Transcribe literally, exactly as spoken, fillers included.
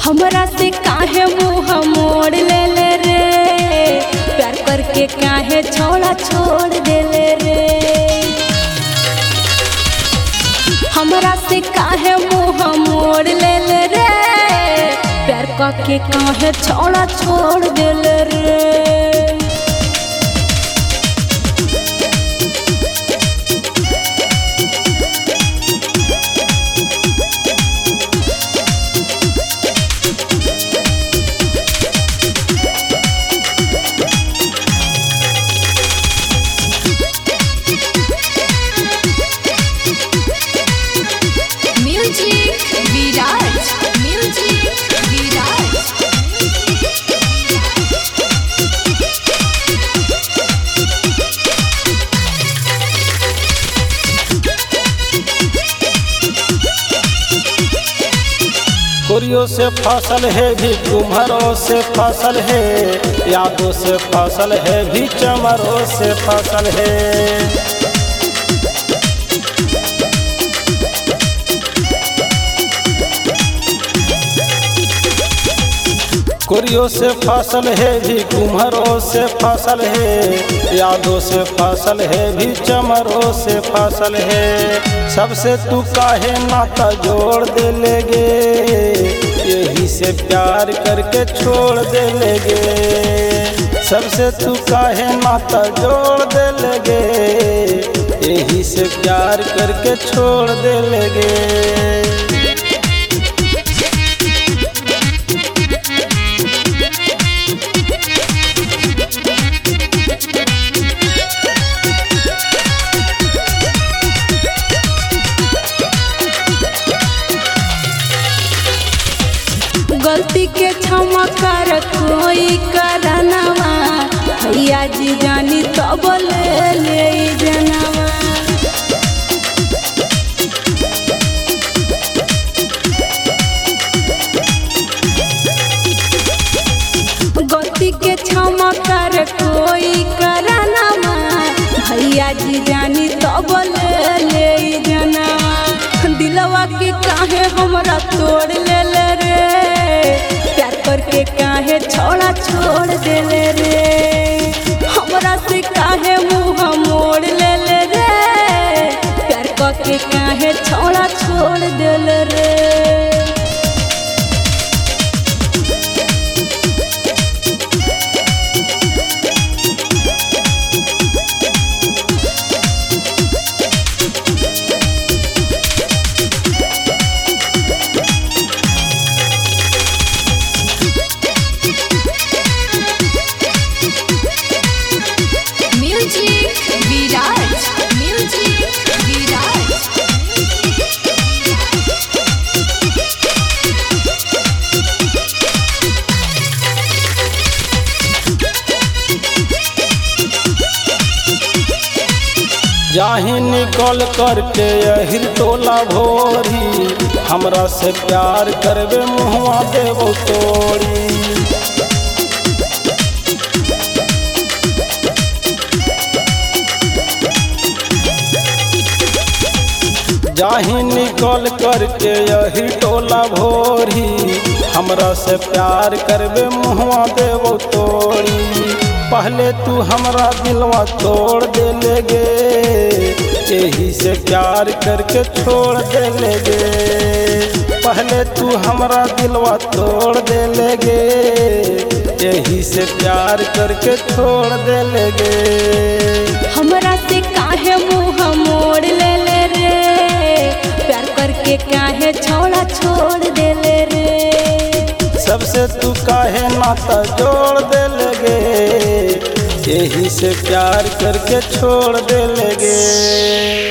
हमरा से काहे मुँह मोड़ ले ले रे, प्यार करके काहे छोड़ा छोड़ दे ले रे। हमरा से काहे मुँह मोड़ ले ले रे, प्यार करके काहे छोड़ा छोड़ दे ले रे। कुरियों से फसल है भी कुम्हारों से फसल है, यादों से फसल है भी चमरों से फसल है। कुरियों से फसल है भी कुम्हारों से फसल है, यादों से फसल है भी चमरों से फसल है। सबसे तू काहे नाता जोड़ दे लेगे, यही से प्यार करके छोड़ दे लेगे। सबसे तू काहे नाता जोड़ दे लेगे, यही से प्यार करके छोड़ दे लेगे। गलती के क्षमा कर कोई करनवा, भैया जी जानी तो बोले ले जनवा। गलती के क्षमा कर कोई करनवा, भैया जी जानी तो बोले ले जनवा। दिलवा के काहे हमरा तोड़ ले ले रे, प्यार करके काहे छोड़ा छोड़ दे ले रे। हमरा से काहे मुँह मोड़ ले ले रे, प्यार करके काहे छोड़ा छोड़ दे ले रे। जाही निकल करके यही टोला भोरी, हमरा से प्यार करबे मुँहवा देवो तोड़ी। जाही निकल करके यही टोला भोरी, हमरा से प्यार करबे मुँहवा देवो तोड़ी। पहले तू हमरा दिलवा तोड़ दे लेगे, यही से प्यार करके छोड़ दे लेगे। पहले तू हमरा दिलवा तोड़ दे लेगे, यही से प्यार करके छोड़ दे लेगे। हमरा से काहे मुँह मोड़ ले ले रे, प्यार करके काहे छोड़ा छोड़ दे ले रे। सबसे तू काहे नाता जोड़ दे लेगे, यही से प्यार करके छोड़ दे लेगे।